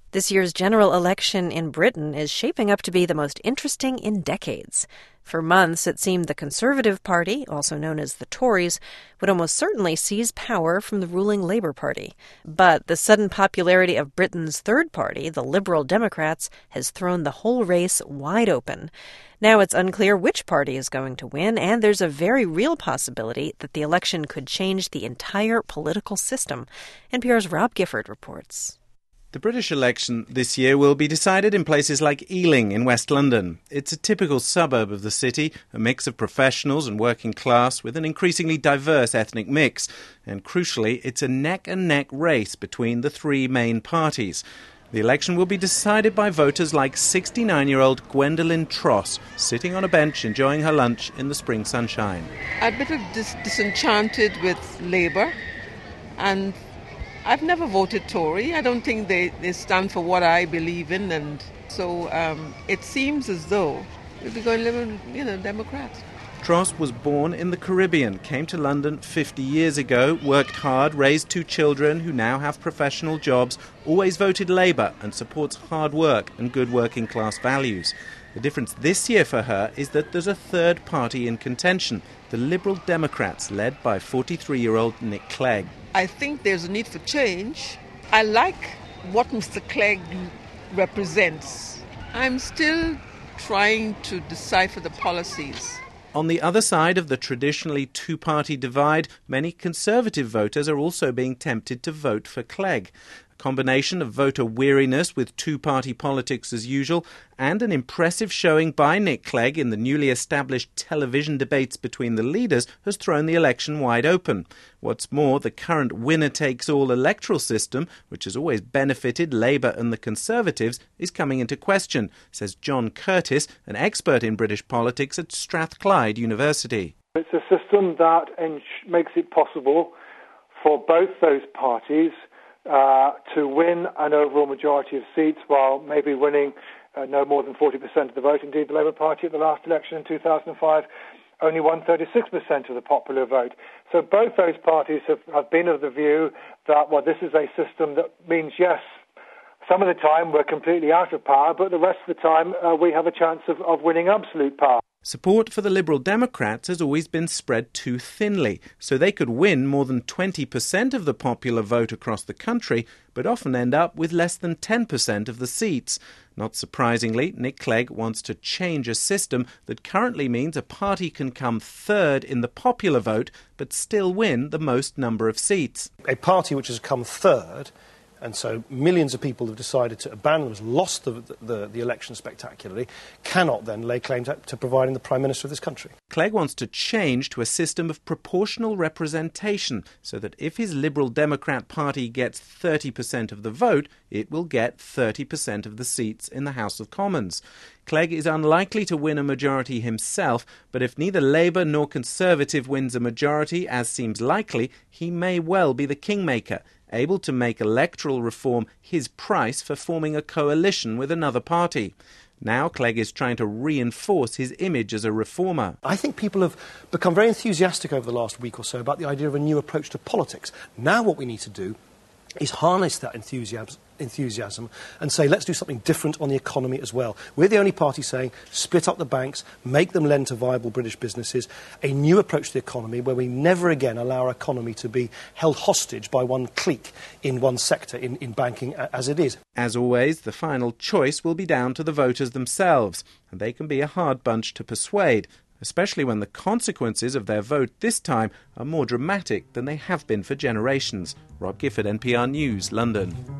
This year's general election in Britain is shaping up to be the most interesting in decades. For months, it seemed the Conservative Party, also known as the Tories, would almost certainly seize power from the ruling Labour Party. But the sudden popularity of Britain's third party, the Liberal Democrats, has thrown the whole race wide open. Now it's unclear which party is going to win, and there's a very real possibility that the election could change the entire political system. NPR's Rob Gifford reports. The British election this year will be decided in places like Ealing in West London. It's a typical suburb of the city, a mix of professionals and working class with an increasingly diverse ethnic mix. And crucially, it's a neck-and-neck race between the three main parties. The election will be decided by voters like 69-year-old Gwendolyn Tross, sitting on a bench enjoying her lunch in the spring sunshine. I'm a bit of disenchanted with Labour, and I've never voted Tory. I don't think they stand for what I believe in, and so it seems as though we'll be going Liberal, Democrat. Tross was born in the Caribbean, came to London 50 years ago, worked hard, raised two children who now have professional jobs, always voted Labour and supports hard work and good working class values. The difference this year for her is that there's a third party in contention, the Liberal Democrats, led by 43-year-old Nick Clegg. I think there's a need for change. I like what Mr. Clegg represents. I'm still trying to decipher the policies. On the other side of the traditionally two-party divide, many Conservative voters are also being tempted to vote for Clegg. A combination of voter weariness with two-party politics as usual and an impressive showing by Nick Clegg in the newly established television debates between the leaders has thrown the election wide open. What's more, the current winner-takes-all electoral system, which has always benefited Labour and the Conservatives, is coming into question, says John Curtis, an expert in British politics at Strathclyde University. It's a system that makes it possible for both those parties to win an overall majority of seats while maybe winning no more than 40% of the vote. Indeed, the Labour Party at the last election in 2005 only won 36% of the popular vote. So both those parties have been of the view that, this is a system that means, yes, some of the time we're completely out of power, but the rest of the time we have a chance of winning absolute power. Support for the Liberal Democrats has always been spread too thinly, so they could win more than 20% of the popular vote across the country, but often end up with less than 10% of the seats. Not surprisingly, Nick Clegg wants to change a system that currently means a party can come third in the popular vote, but still win the most number of seats. A party which has come third, and so millions of people have decided to abandon, has lost the election spectacularly, cannot then lay claim to providing the Prime Minister of this country. Clegg wants to change to a system of proportional representation so that if his Liberal Democrat Party gets 30% of the vote, it will get 30% of the seats in the House of Commons. Clegg is unlikely to win a majority himself, but if neither Labour nor Conservative wins a majority, as seems likely, he may well be the kingmaker, able to make electoral reform his price for forming a coalition with another party. Now Clegg is trying to reinforce his image as a reformer. I think people have become very enthusiastic over the last week or so about the idea of a new approach to politics. Now what we need to do is harness that enthusiasm and say, let's do something different on the economy as well. We're the only party saying, split up the banks, make them lend to viable British businesses, a new approach to the economy where we never again allow our economy to be held hostage by one clique in one sector, in banking, as it is. As always, the final choice will be down to the voters themselves, and they can be a hard bunch to persuade, especially when the consequences of their vote this time are more dramatic than they have been for generations. Rob Gifford, NPR News, London.